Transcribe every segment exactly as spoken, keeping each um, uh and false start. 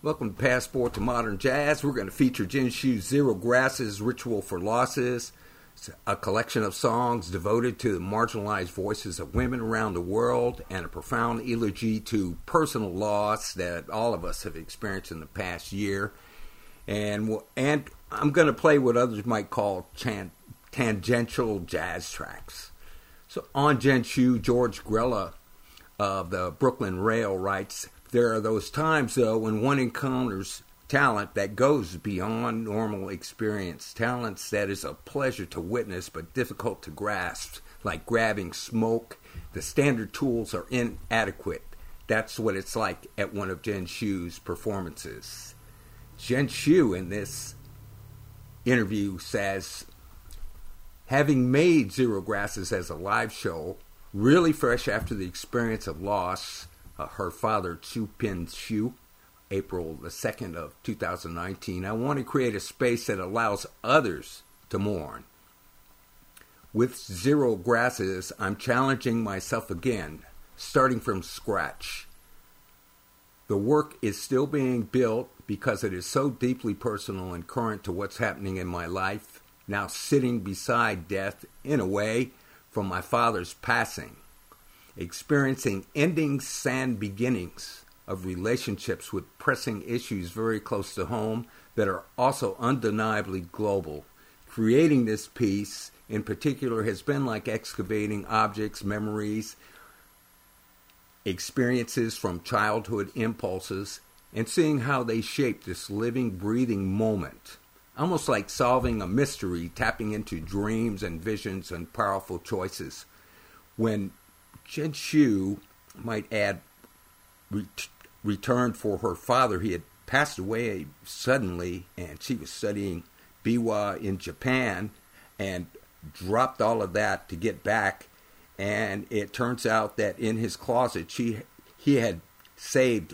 Welcome to Passport to Modern Jazz. We're going to feature Jin Shu's Zero Grasses, Ritual for Losses, a collection of songs devoted to the marginalized voices of women around the world, and a profound eulogy to personal loss that all of us have experienced in the past year. And and I'm going to play what others might call chan- tangential jazz tracks. So on Jin Shu, George Grella of the Brooklyn Rail writes, "There are those times, though, when one encounters talent that goes beyond normal experience, talents that is a pleasure to witness but difficult to grasp, like grabbing smoke. The standard tools are inadequate. That's what it's like at one of Jin Shu's performances." Jin Shu in this interview says, having made Zero Grasses as a live show, really fresh after the experience of loss, Uh, her father, Chu Pin Shu, April the second of two thousand nineteen, I want to create a space that allows others to mourn. With Zero Grasses, I'm challenging myself again, starting from scratch. The work is still being built because it is so deeply personal and current to what's happening in my life, now sitting beside death, in a way, from my father's passing. Experiencing endings and beginnings of relationships with pressing issues very close to home that are also undeniably global. Creating this piece, in particular, has been like excavating objects, memories, experiences from childhood impulses, and seeing how they shape this living, breathing moment. Almost like solving a mystery, tapping into dreams and visions and powerful choices. When Jin Shu, might add, ret- returned for her father. He had passed away suddenly, and she was studying biwa in Japan, and dropped all of that to get back. And it turns out that in his closet, she he had saved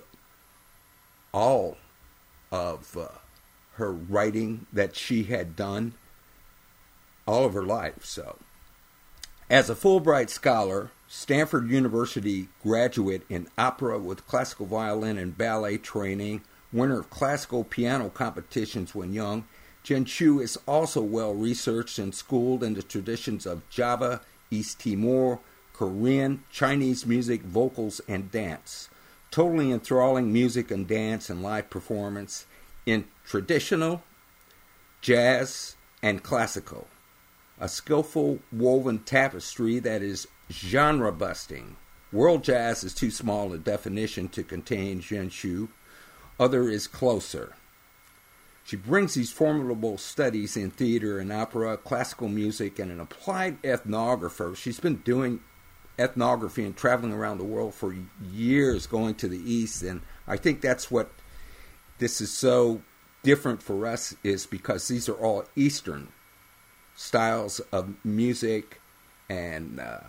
all of uh, her writing that she had done all of her life. So, as a Fulbright scholar, Stanford University graduate in opera with classical violin and ballet training, winner of classical piano competitions when young, Jin Shu is also well researched and schooled in the traditions of Java, East Timor, Korean, Chinese music, vocals, and dance. Totally enthralling music and dance and live performance in traditional, jazz, and classical. A skillful woven tapestry that is genre-busting. World jazz is too small a definition to contain Jin Shu. Other is closer. She brings these formidable studies in theater and opera, classical music, and an applied ethnographer. She's been doing ethnography and traveling around the world for years, going to the East, and I think that's what this is so different for us, is because these are all Eastern styles of music and uh,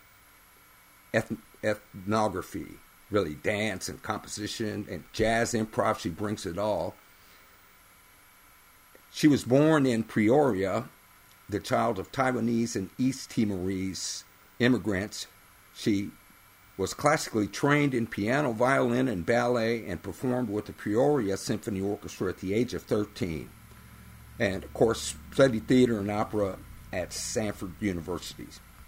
eth- ethnography, really dance and composition and jazz improv. She brings it all. She was born in Peoria, the child of Taiwanese and East Timorese immigrants. She was classically trained in piano, violin, and ballet, and performed with the Peoria Symphony Orchestra at the age of thirteen. And, of course, studied theater and opera at Stanford University.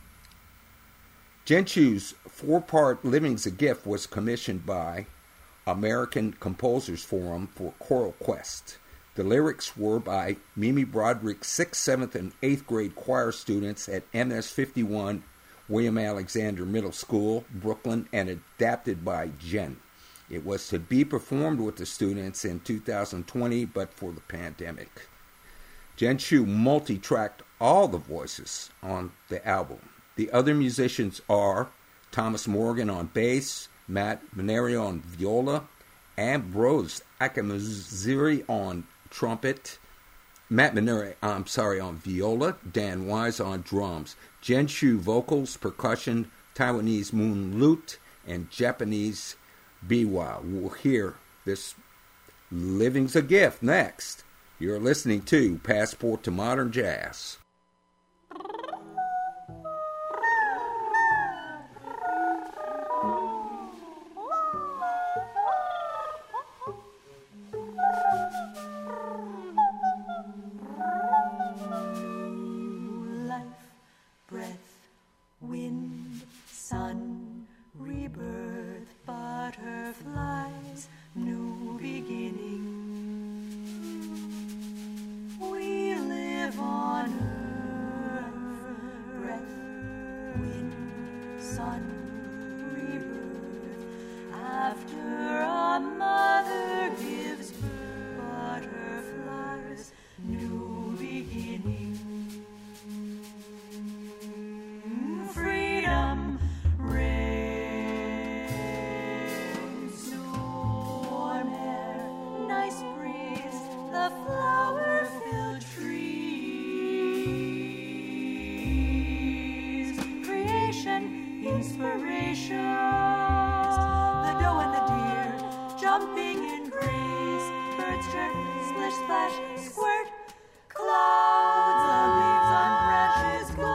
Jin Shu's four-part Living's a Gift was commissioned by American Composers Forum for Choral Quest. The lyrics were by Mimi Broderick's sixth, seventh, and eighth grade choir students at M S fifty-one William Alexander Middle School, Brooklyn, and adapted by Jen. It was to be performed with the students in two thousand twenty, but for the pandemic. Jin Shu multi-tracked all the voices on the album. The other musicians are Thomas Morgan on bass, Matt Minerio on viola, Ambrose Akamuziri on trumpet, Matt Minerio, I'm sorry, on viola, Dan Wise on drums, Jin Shu vocals, percussion, Taiwanese moon lute, and Japanese biwa. We'll hear this Living's a Gift next. You're listening to Passport to Modern Jazz. After a mother gives birth, butterflies, new beginning. Freedom reigns. Warm air, nice breeze, the flower-filled trees. Creation, inspirations. The doe and the deer jumping in grace. Birds chirp, splish, splash, squirt. Clouds of leaves on branches go.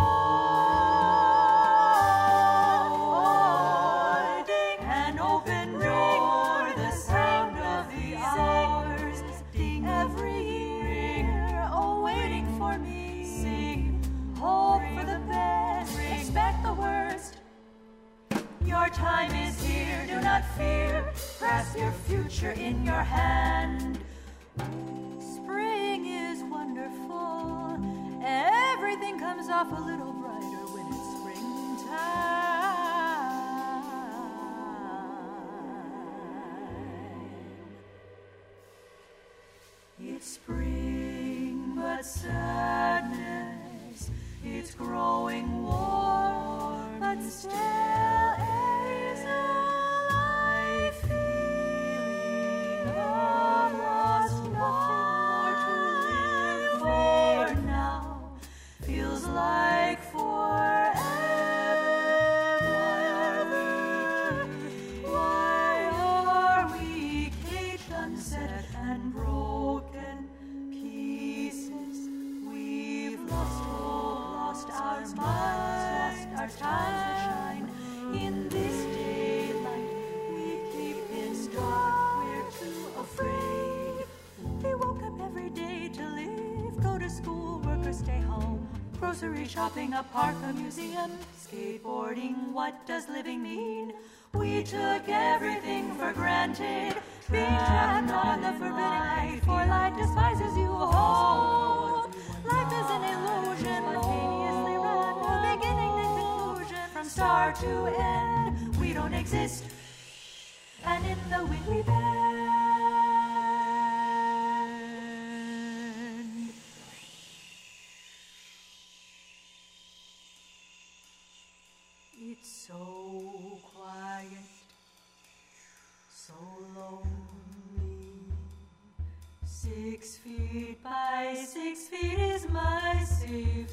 An open door, the sound of the hours. Ding every year, oh, waiting for me. Sing, hope for the best, expect the worst. Your time is here, do not fear. Grasp your future in your hand. Spring is wonderful. Everything comes off a little brighter when it's springtime. It's spring, but sadness. It's growing warm, but still hazel. I feel I've lost nothing more to live for now. Feels like forever. Why are we caged, unset, and broken pieces? We've lost hope, lost our minds, lost our time to shine. In this daylight, we keep in dark, we're too afraid. We woke up every day to live, go to school, work or stay home. Grocery shopping, a park, a museum, skateboarding, what does living mean? We took everything for granted, being trapped on the forbidden light, for light despises you whole. Life is an illusion, spontaneously run, no beginning and conclusion, from start to end, we don't exist, and in the wind we bend. It's so quiet, so lonely. Six feet by six feet is my safe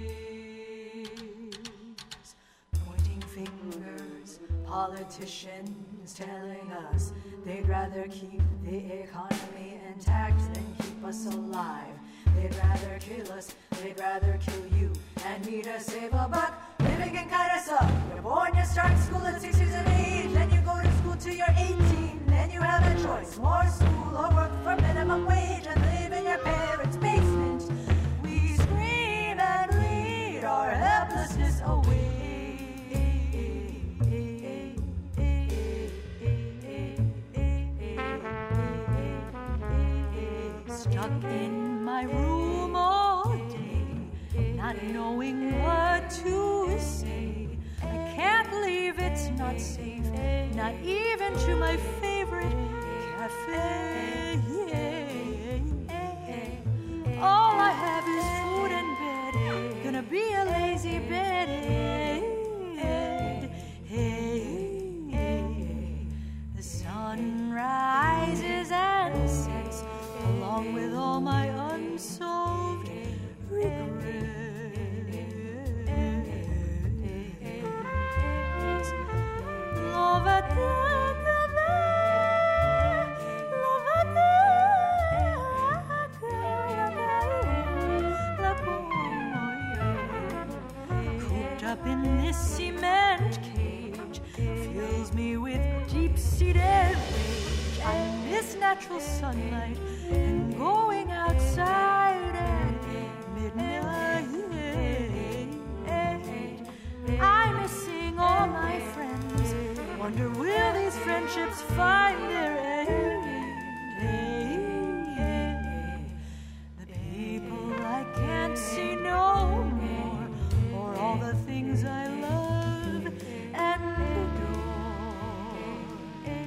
space. Pointing fingers, politicians telling us they'd rather keep the economy intact than keep us alive. They'd rather kill us, they'd rather kill you and me to save a buck. Living can kind of suck. You're born, you start school at six years of age, then you go to school till you're eighteen, then you have a choice, more school or work for minimum wage and live in your parents' basement. We scream and plead our helplessness away. Stuck in my room all day, not knowing what to say. I can't leave, it's not safe, not even to my favorite cafe. All I have is food and bed, gonna be a lazy bed. The sun rises and sets along with all my unsolved regrets. Love at the cooped up in this cement cage fills me with deep-seated rage. I miss natural sunlight and going outside at midnight. I miss seeing all my friends. Wonder will these friendships find their end? The people I can't see no more, or all the things I love and adore.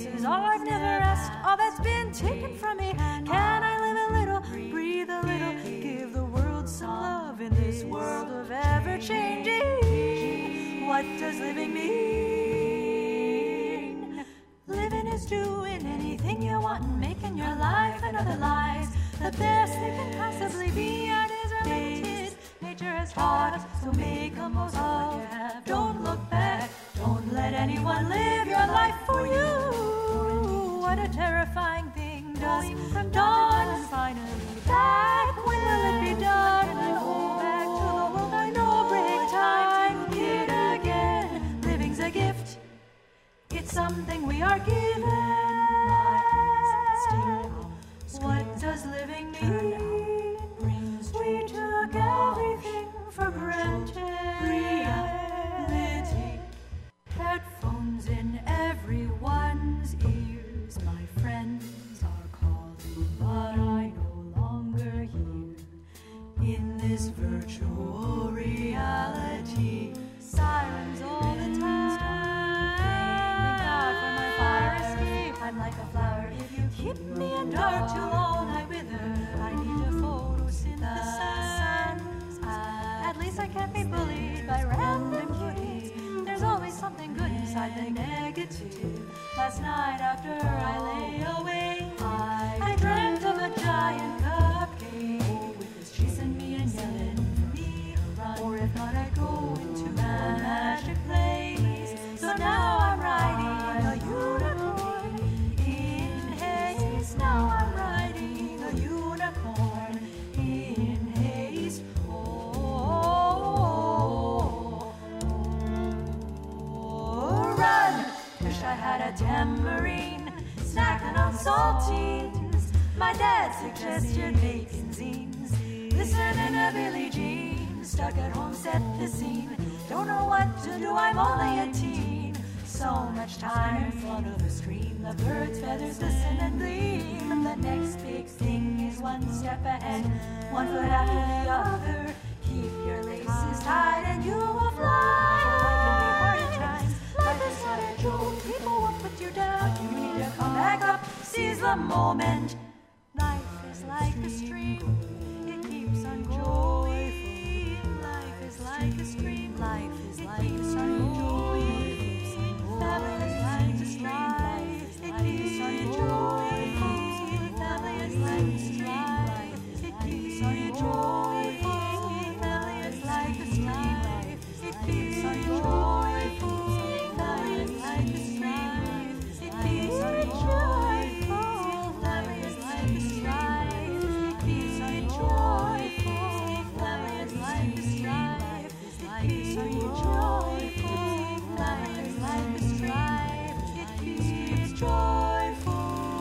is all I've never asked, all that's been taken from me. Can I live a little, breathe a little, give the world some love in this world of ever-changing? What does living mean? Living is doing anything you want and making your life and other lives the best they can possibly be. Our days are limited, nature has taught us, so make the most of what you have. Don't look back, don't let anyone live your life for you. What a terrifying thing, dusk from dawn and finally back. When will it be done? And I go back to the world I know. Break time to begin again. Living's a gift, it's something we are given. What does living mean? We took everything for granted. Reality. Headphones in everyone's ears. My friends are calling, but I no longer hear. In this virtual reality, sirens all the time. Thank God for my fire escape. I'm like a flower. If you keep me in dark too long, I wither. I need a photosynthesis. At least I can't be bullied by random cuties. There's always something good inside the negative. Last night after I lay awake, I, I dreamt of a giant cupcake with his chasing me and yelling for me to run. Or if not, I'd go into a magic place. So now I'm riding a unicorn in haste. Now I'm riding a unicorn in haste. Oh, oh, run! Wish I had a tambourine, snacking on saltines. My dad suggested making zines, listening to Billie Jean. Stuck at home, set the scene. Don't know what to do, I'm only a teen. So much time in front of a screen. The birds' feathers listen and gleam. And the next big thing is one step ahead, one foot after the other. Keep your laces tied and you will fly. Life can be hard at times. Life is not a joke. People will put you down. You need to come back up. Seize the moment. Life is like a stream. It keeps on going. Life is like a stream. Life is like a stream. Family is like a stream. It keeps on going. Family is like a stream. It keeps on going. Family is like a stream. It keeps on going. Family is like a stream. It keeps on going. Family is like a stream. It keeps on going. Family is like a stream. It keeps on going. Family is like a stream. It keeps joyful.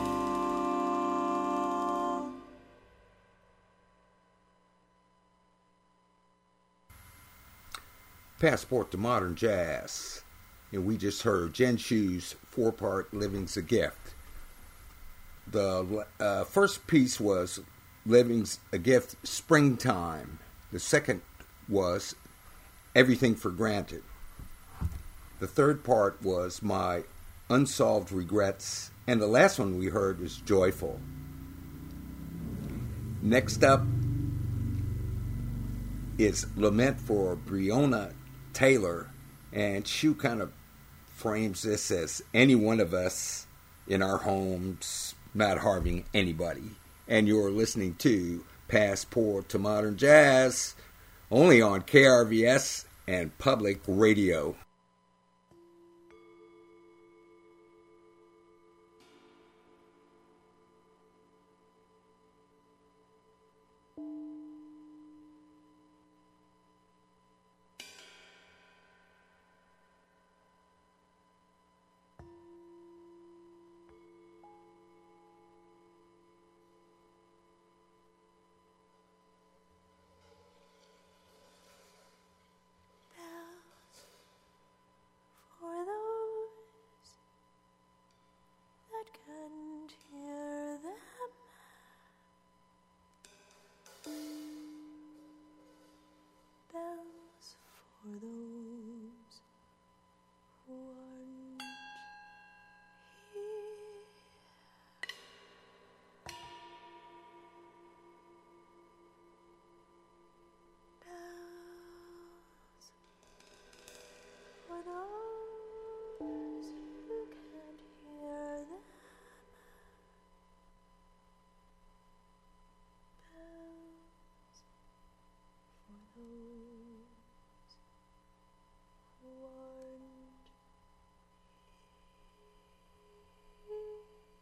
Passport to Modern Jazz. And we just heard Jen Shu's four-part Living's a Gift. The uh, first piece was Living's a Gift, Springtime. The second was Everything for Granted. The third part was My Unsolved Regrets. And the last one we heard was Joyful. Next up is Lament for Breonna Taylor. And Shu kind of frames this as any one of us in our homes not harming anybody. And you're listening to Passport to Modern Jazz, only on K R V S and Public Radio. those who can't hear them. Bells for those who aren't here.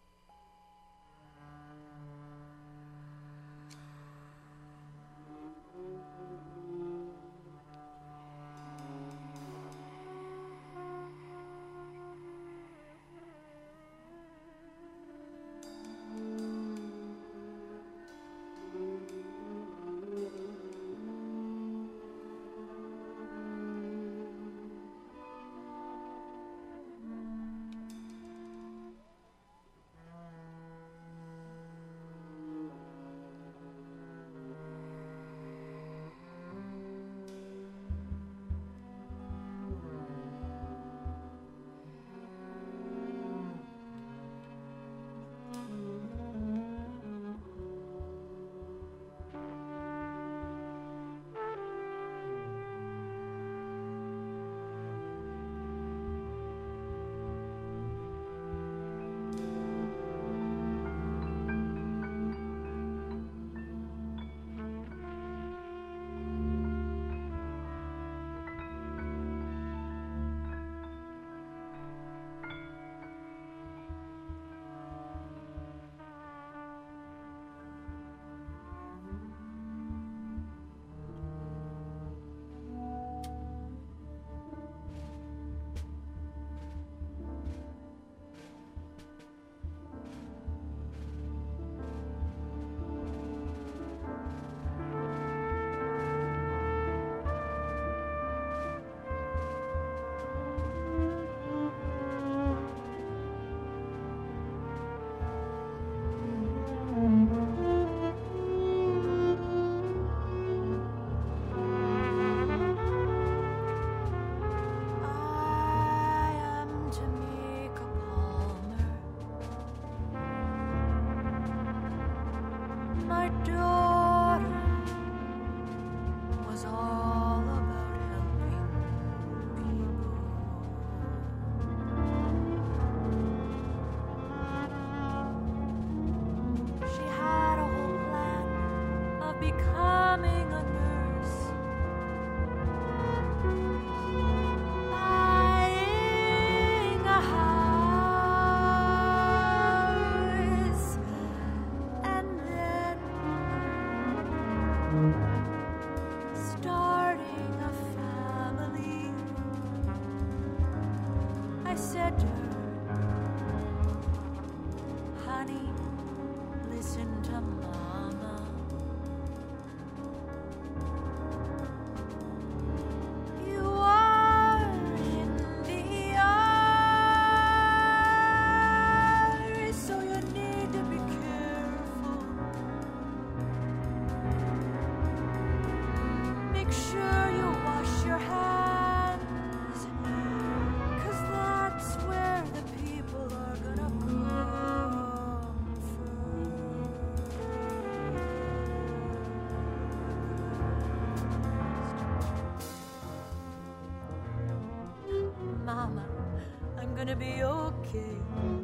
Gonna be okay.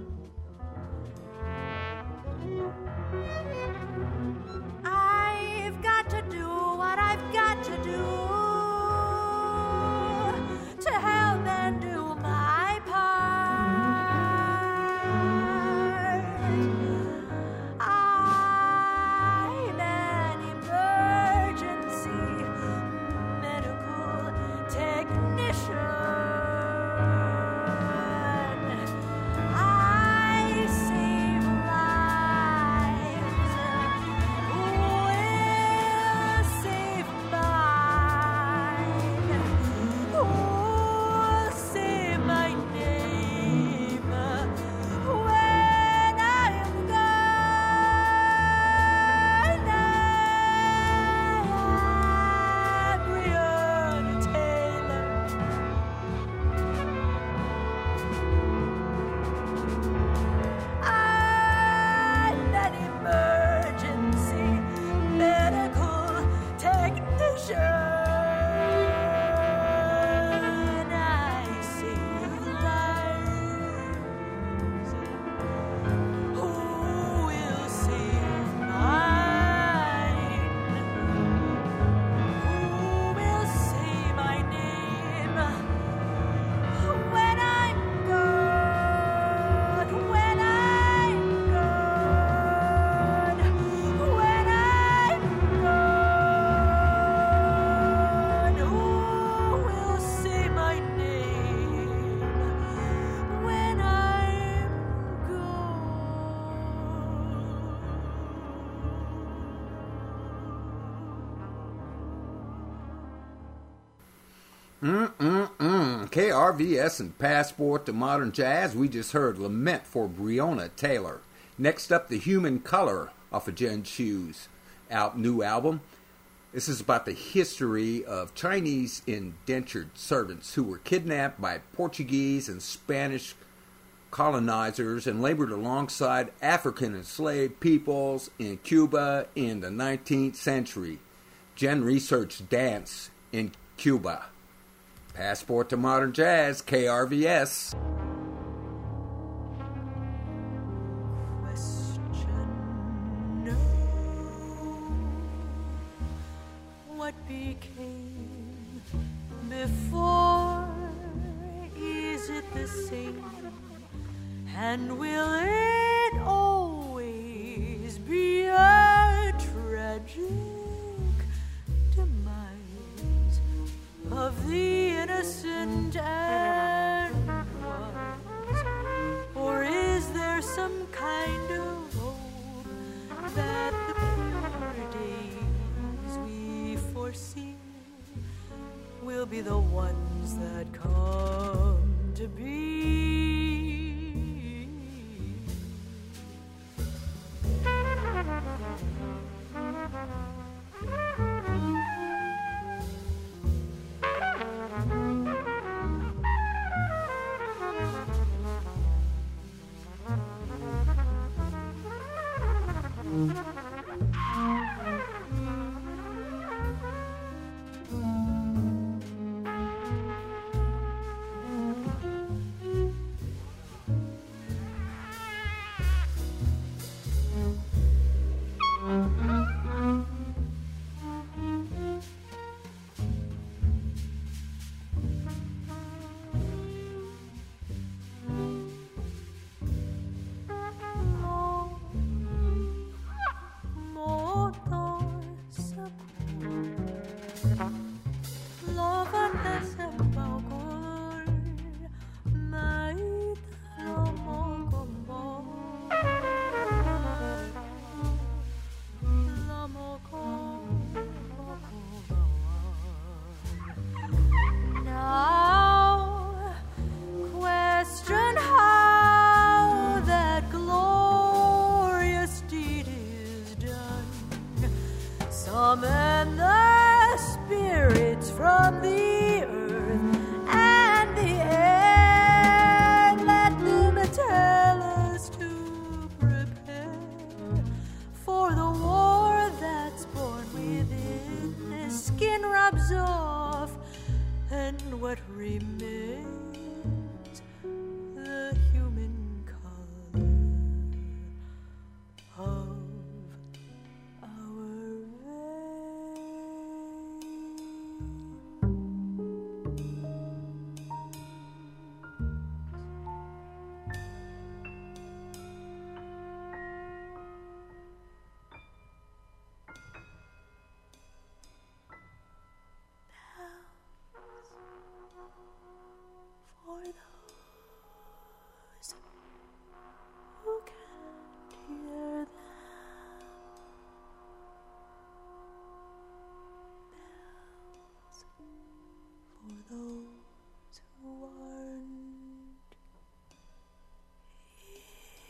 I've got to do what I've got to do to help and do my part. I'm an emergency medical technician. I Mm-mm-mm. K R V S and Passport to Modern Jazz. We just heard Lament for Breonna Taylor. Next up, The Human Color off of Jen Shu's out, new album. This is about the history of Chinese indentured servants who were kidnapped by Portuguese and Spanish colonizers and labored alongside African enslaved peoples in Cuba in the nineteenth century. Jen researched dance in Cuba. Passport to Modern Jazz, K R V S. Question, no. What became before? Is it the same? And will it always be a tragic demise of the innocent and wise? Or is there some kind of hope that the pure days we foresee will be the ones that come to be? Summon the spirits from the earth and the air. Let them tell us to prepare for the war that's born within. The skin rubs off, and what remains, the human color of for those who can't hear them, bells for those who aren't here.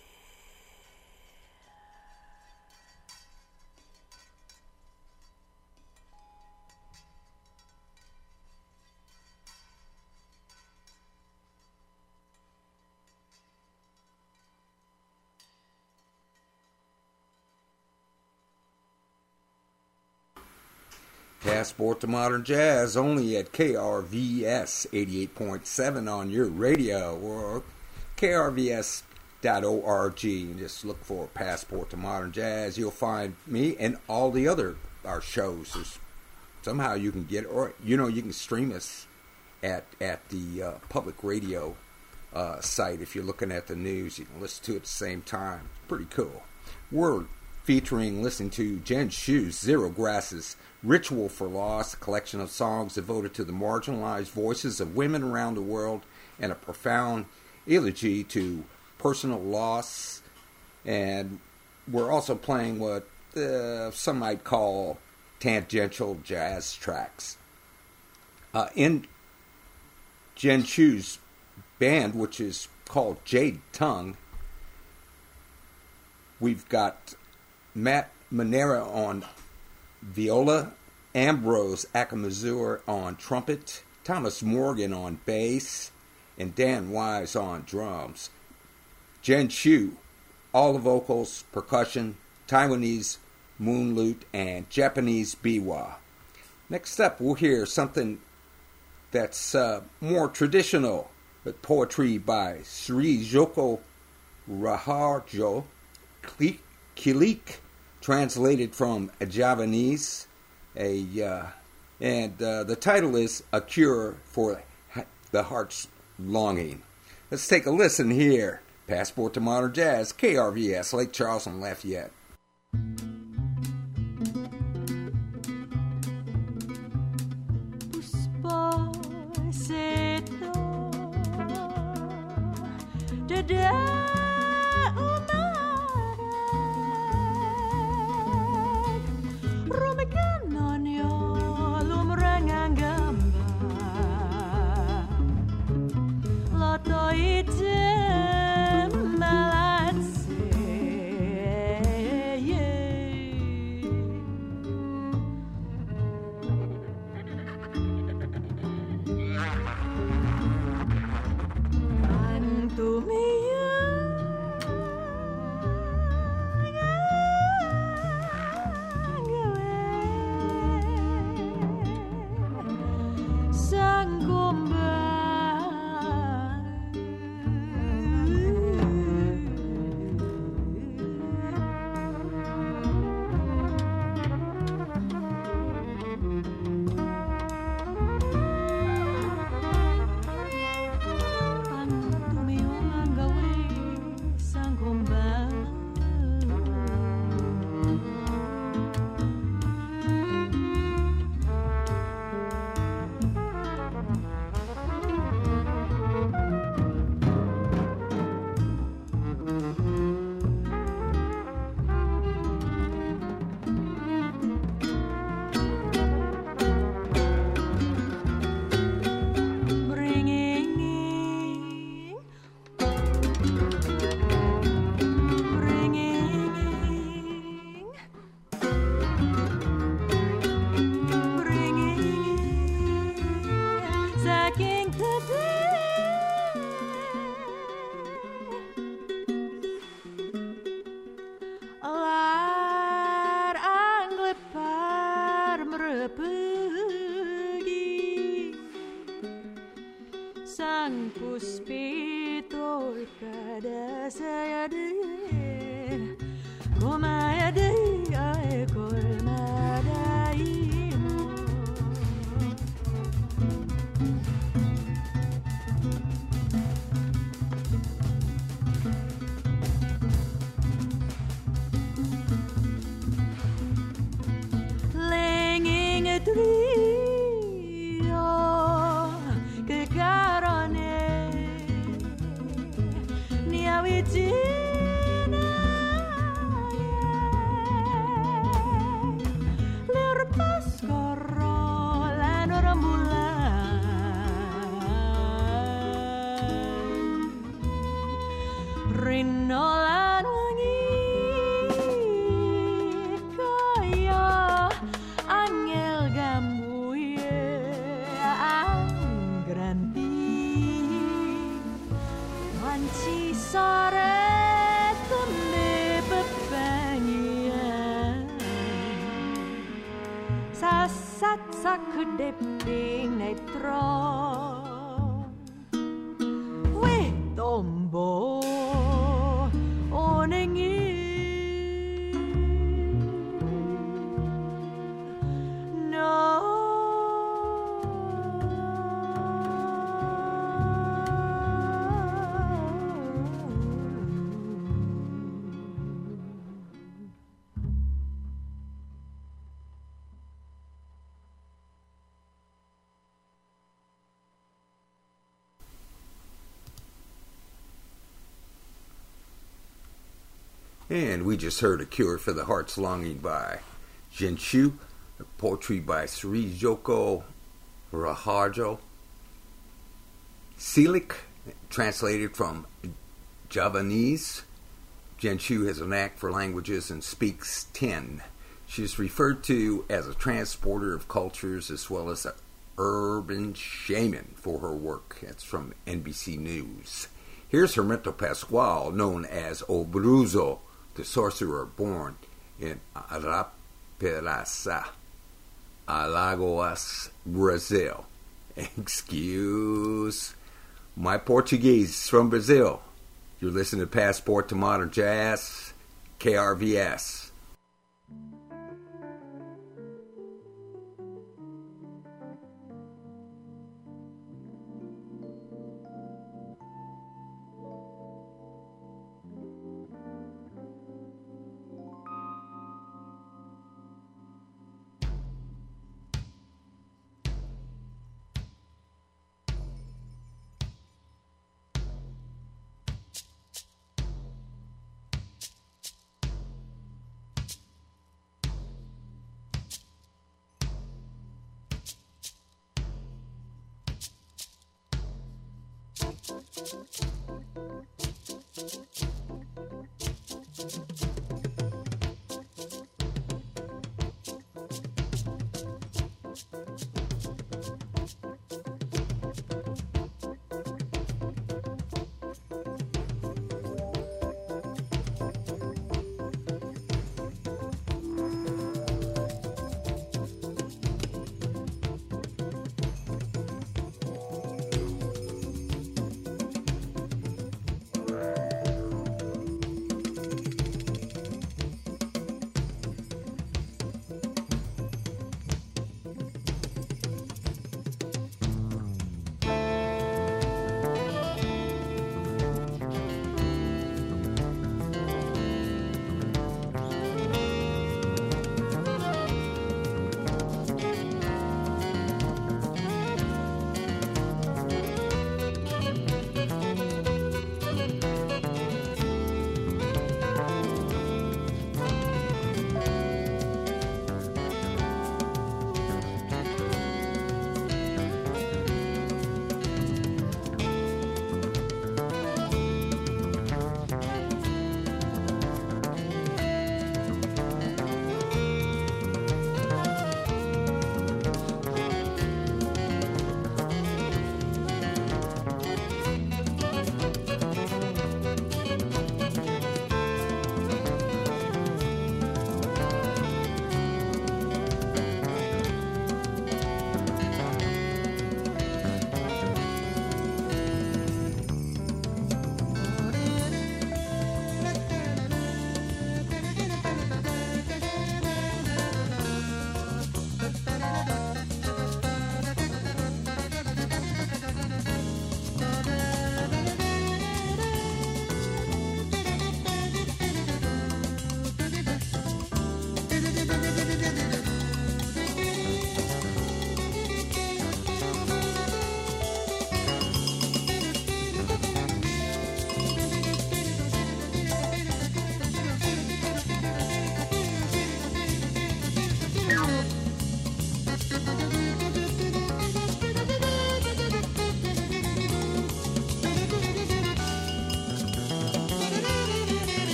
Passport to Modern Jazz, only at K R V S eighty-eight point seven on your radio, or K R V S dot org. And just look for Passport to Modern Jazz. You'll find me and all the other our shows. There's, somehow you can get, or you know, you can stream us at at the uh, public radio uh, site. If you're looking at the news, you can listen to it at the same time. Pretty cool. We're featuring, listening to Jen Shu's Zero Grasses, Ritual for Loss, a collection of songs devoted to the marginalized voices of women around the world, and a profound elegy to personal loss. And we're also playing what uh, some might call tangential jazz tracks. Uh, in Jen Chu's band, which is called Jade Tongue. We've got Matt Manera on viola, Ambrose Akamazur on trumpet, Thomas Morgan on bass, and Dan Wise on drums. Jen Chu, all the vocals, percussion, Taiwanese moon lute, and Japanese biwa. Next up, we'll hear something that's uh, more traditional, but poetry by Sri Joko Raharjo Kilik, translated from Javanese, a uh, and uh, the title is A Cure for the Heart's Longing. Let's take a listen here. Passport to Modern Jazz, K R V S, Lake Charles and Lafayette. And we just heard A Cure for the Heart's Longing by Jen Chu, poetry by Sri Joko Raharjo. Selic, translated from Javanese. Jen Chu has a knack for languages and speaks ten. She is referred to as a transporter of cultures as well as an urban shaman for her work. That's from N B C News. Here's Hermeto Pascual, known as O Bruzo, the sorcerer born in Arapiaçá, Alagoas, Brazil. Excuse my Portuguese from Brazil. You're listening to Passport to Modern Jazz, K R V S.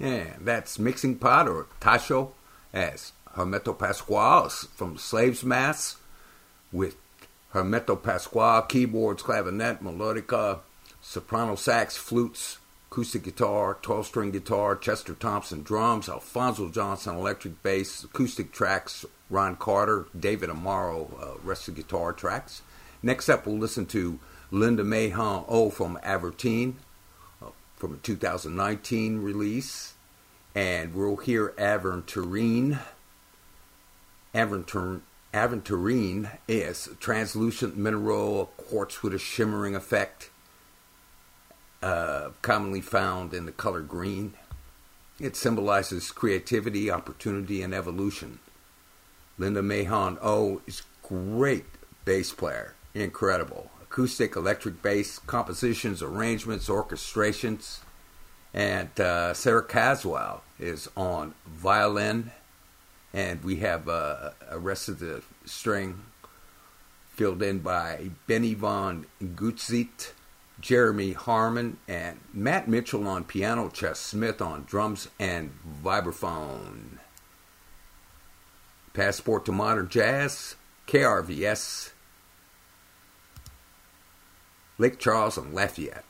And that's Mixing Pot or Tacho as Hermeto Pascual from Slaves Mass with Hermeto Pascual, keyboards, clavinet, melodica, soprano sax, flutes, acoustic guitar, twelve-string guitar, Chester Thompson drums, Alfonso Johnson electric bass, acoustic tracks, Ron Carter, David Amaro, uh, rest of the guitar tracks. Next up, we'll listen to Linda Mahon O from Avertine, uh, from a two thousand nineteen release. And we'll hear Aventurine. Aventurine. Aventurine is translucent mineral quartz with a shimmering effect, uh, commonly found in the color green. It symbolizes creativity, opportunity, and evolution. Linda Mahon O is great bass player, incredible. Acoustic, electric bass, compositions, arrangements, orchestrations. And uh, Sarah Caswell is on violin. And we have uh, a rest of the string filled in by Benny Von Gutzit, Jeremy Harmon, and Matt Mitchell on piano, Chess Smith on drums and vibraphone. Passport to Modern Jazz, K R V S, Lake Charles and Lafayette.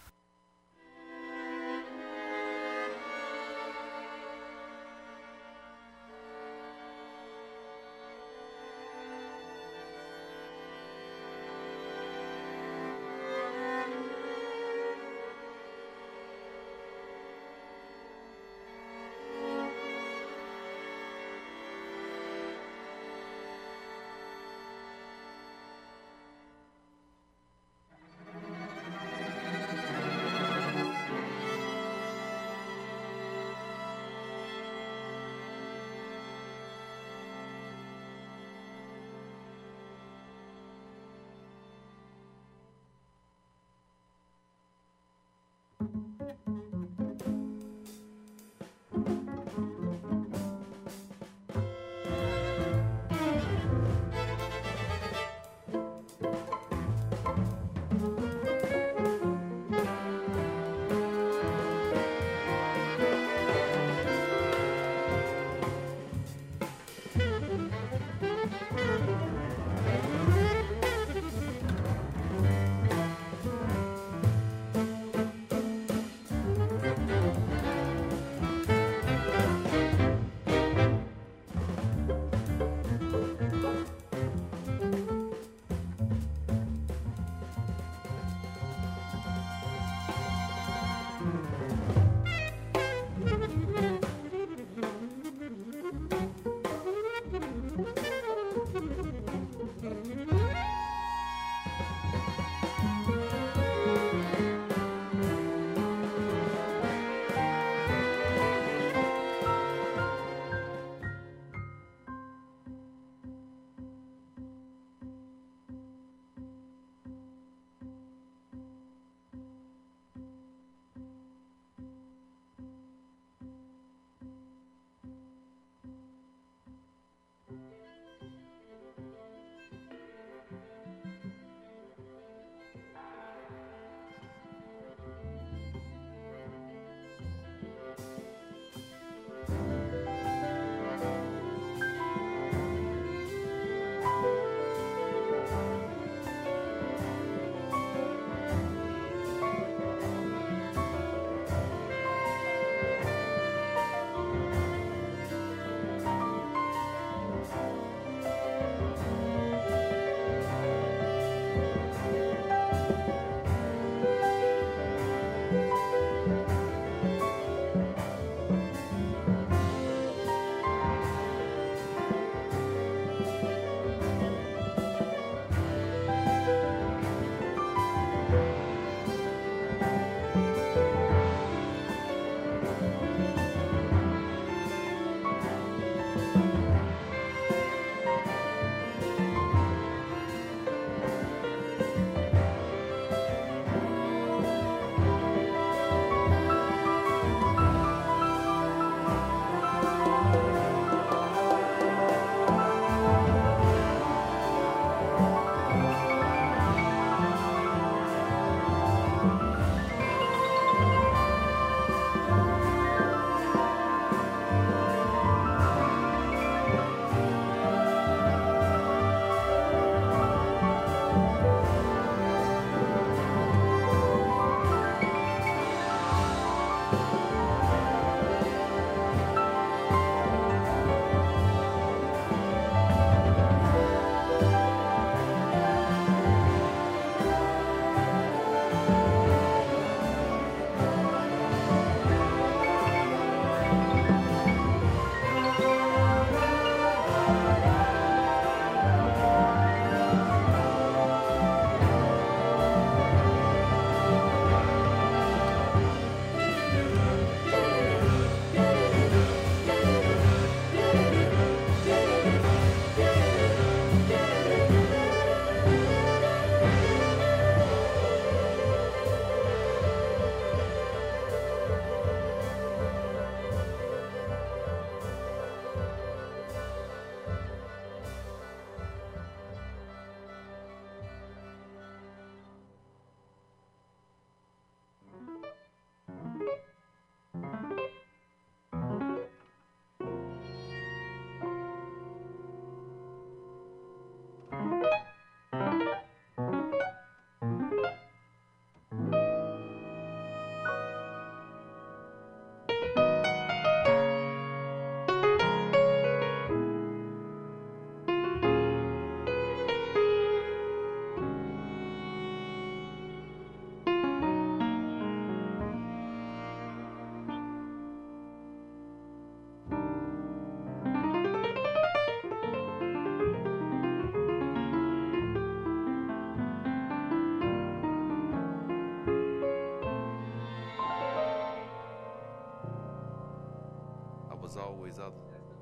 risada.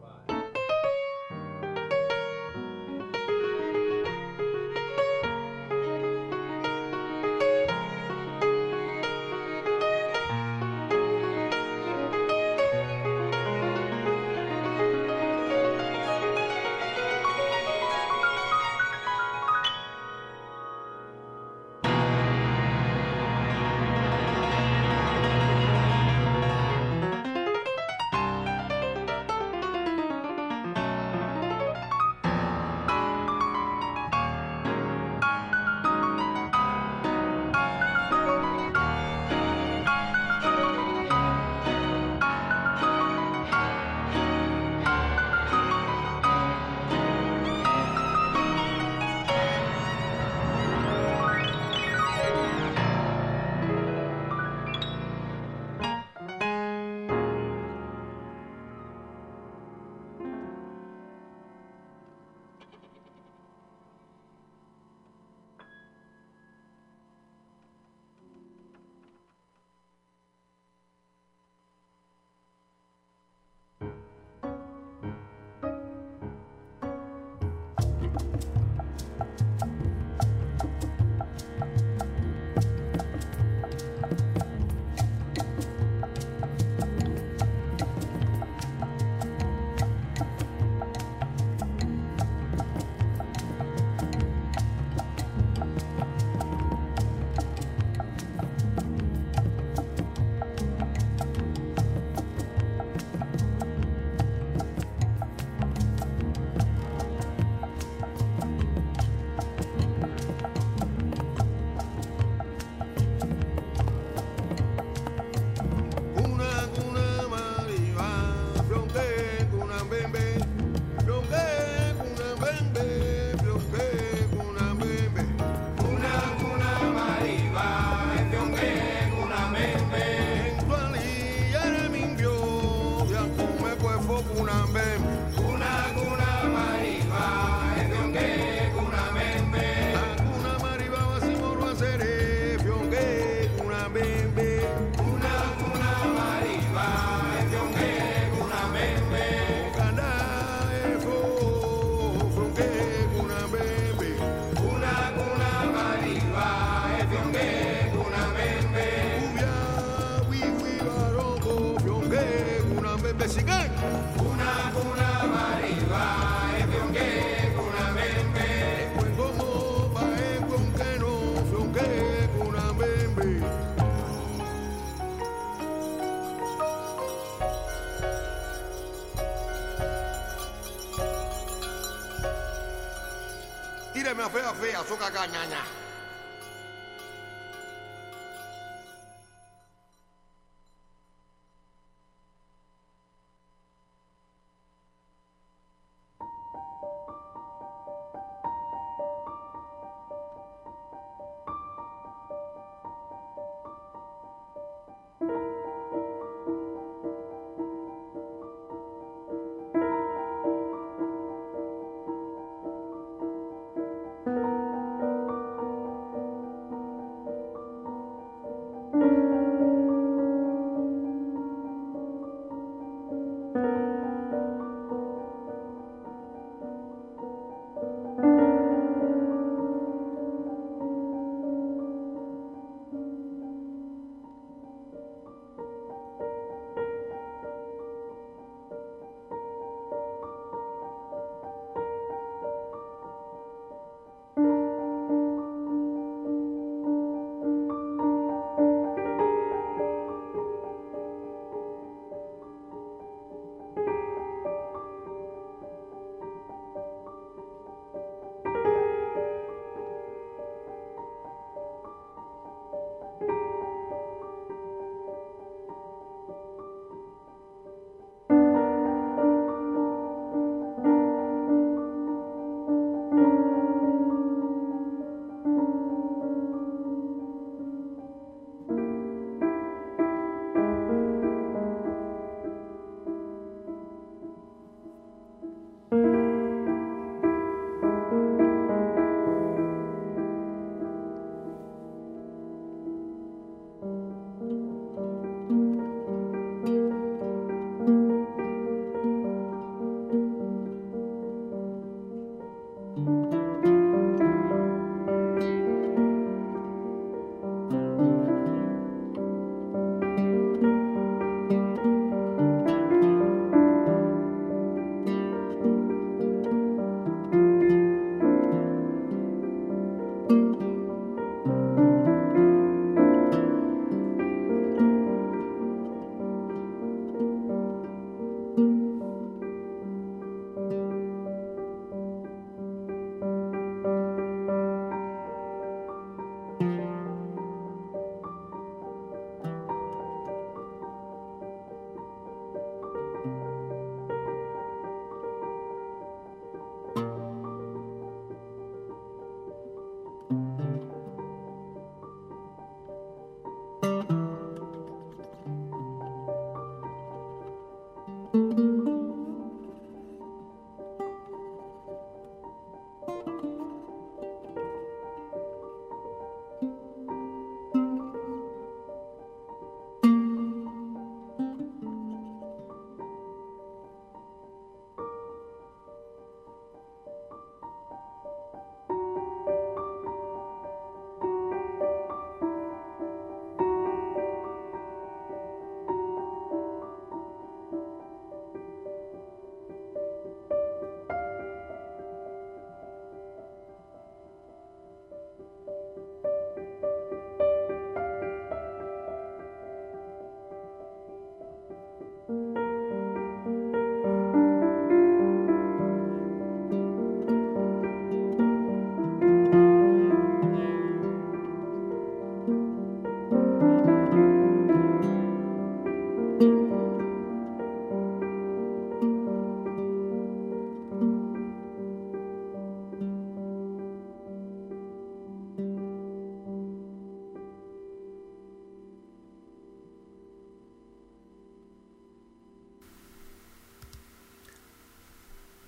Tíreme a fea, fea, soca cañaña.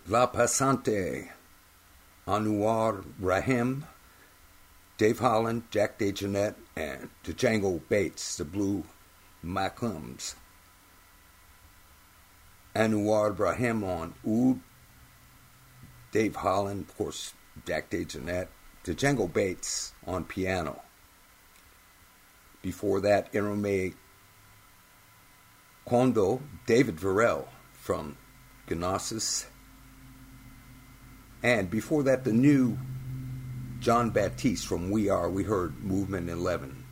La Passante, Anwar Rahim, Dave Holland, Jack DeJohnette, and Django Bates, the Blue Macums. Anwar Rahim on oud, Dave Holland, of course, Jack DeJohnette, Django Bates on piano. Before that, Irome Kondo, David Varel from Gnosis. And before that, the new John Baptiste from We Are. We heard Movement eleven.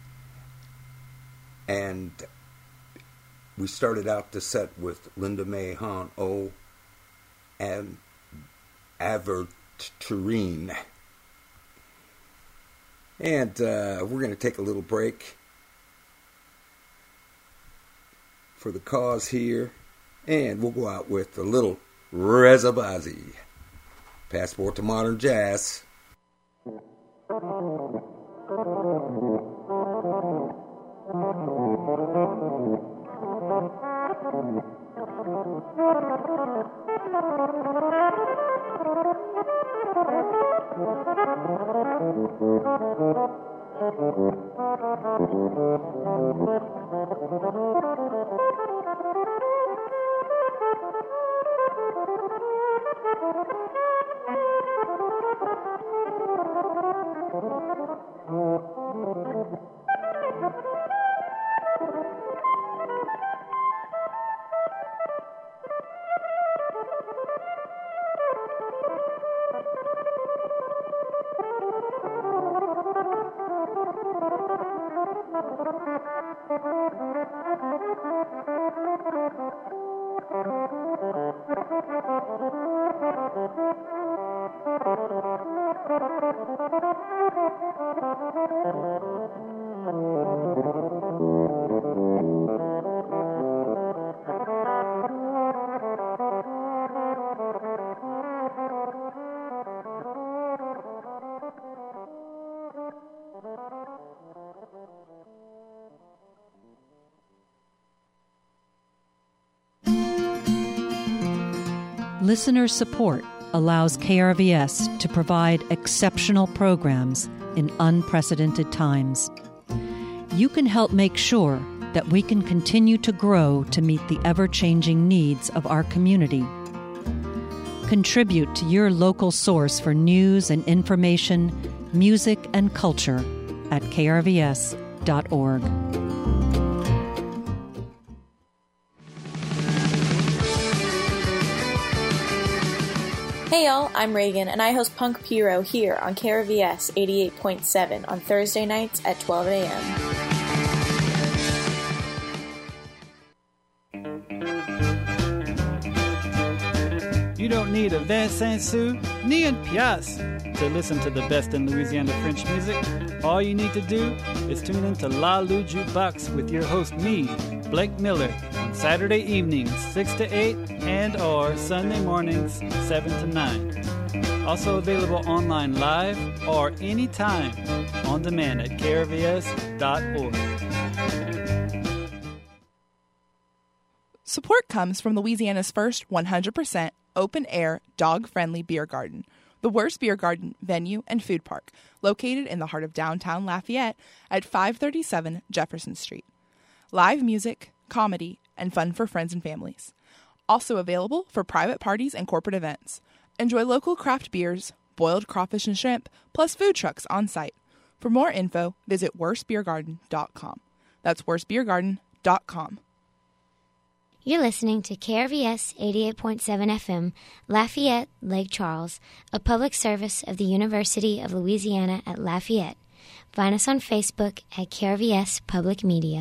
And we started out the set with Linda May Han O and Averturine. And uh, we're going to take a little break for the cause here. And we'll go out with a little Reza Bazzi, Passport to Modern Jazz. Listener support allows K R V S to provide exceptional programs in unprecedented times. You can help make sure that we can continue to grow to meet the ever-changing needs of our community. Contribute to your local source for news and information, music and culture at k r v s dot org. Hey y'all, I'm Reagan, and I host Punk Pyro here on K R V S eighty-eight point seven on Thursday nights at twelve a.m. You don't need a Vincent Sou ni un pièce to listen to the best in Louisiana French music. All you need to do is tune into La Lou Jukebox with your host, me, Blake Miller, on Saturday evenings, six to eight, and or Sunday mornings, seven to nine. Also available online live or anytime on demand at k r v s dot org. Support comes from Louisiana's first one hundred percent open-air, dog-friendly beer garden, the Worst Beer Garden venue and food park, located in the heart of downtown Lafayette at five thirty-seven Jefferson Street. Live music, comedy, and fun for friends and families. Also available for private parties and corporate events. Enjoy local craft beers, boiled crawfish and shrimp, plus food trucks on site. For more info, visit worst beer garden dot com. That's worst beer garden dot com. You're listening to K R V S eighty-eight point seven F M, Lafayette, Lake Charles, a public service of the University of Louisiana at Lafayette. Find us on Facebook at K R V S Public Media.